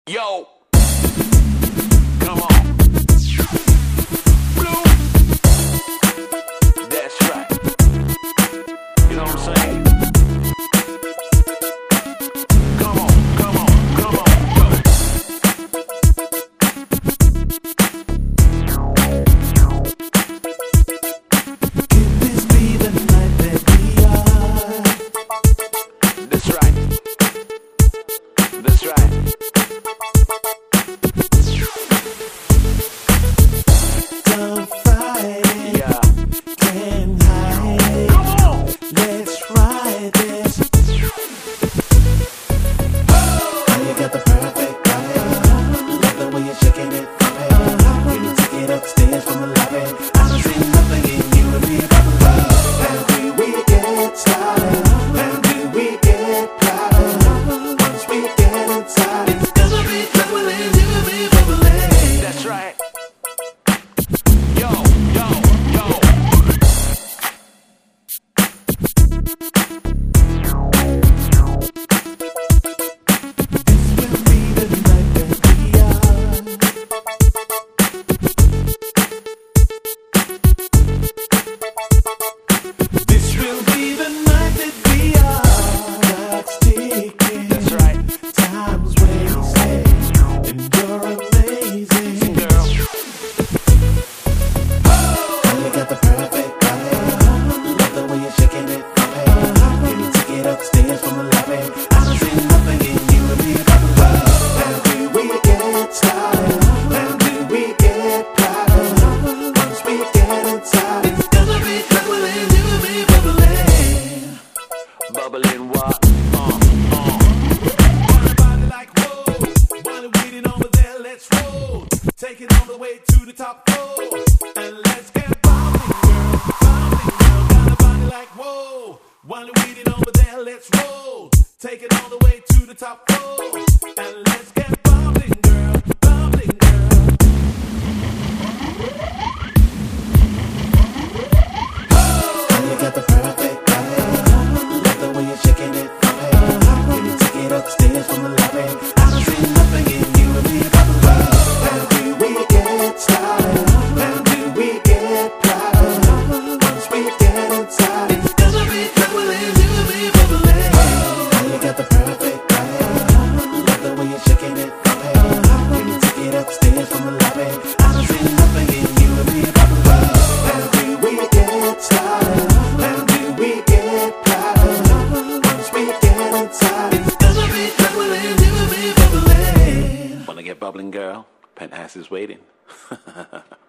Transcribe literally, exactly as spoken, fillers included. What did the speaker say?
Yo, come on. Blue. That's right. You know what I'm saying? Come on, come on, come on, go. Could this be the night that we are? That's right. That's right. Don't fight it, Yeah. can't hide it. Come on. Let's ride this. Oh, you got the perfect body. Love the way you're shaking it from it. Can you take it upstairs from the lobby? I don't see nothing in you and me but love. And do we get started? And do we get proud? Once we get inside, it's gonna be bubbling, you and me bubbling. That's right. Yo, yo, yo. This will be the night that we are. This will be the night that we are. Clock's ticking. That's right. Time's wasted, and you're amazing. Girl. Oh, you got the perfect body. Love the way you're shaking it from it. Can you take it upstairs from the lobby? I don't see nothing in you and me but love. And do we get started? And do we get proud? Once we get inside, it's gonna be bubbling, you and me bubbling. Bubbling what? Uh, uh. Body like whoa, while we're waiting over there, let's roll. Take it all the way to the top floor, and let's get bubbling, girl, bubbling, girl. Got a body like whoa, while we're waiting over there, let's roll. Take it all the way to the top floor, and let's get bubbling, girl, bubbling, girl. And you got the perfect body. Love the way you're shaking it from it. Can you take it upstairs from the lobby? I don't see nothing in you and me but love. And do we get started? And do we get proud? Once we get inside, it's gonna be bubbling, you and me bubbling. And you got the perfect body. Love the way you're shaking it from it. Can you take it upstairs from the lobby? I don't see nothing in you and me but love. And do we get started? And do we get proud? Once we get inside, it's gonna be bubbling, you and me bubbling. Wanna get bubbling, girl? Penthouse is waiting.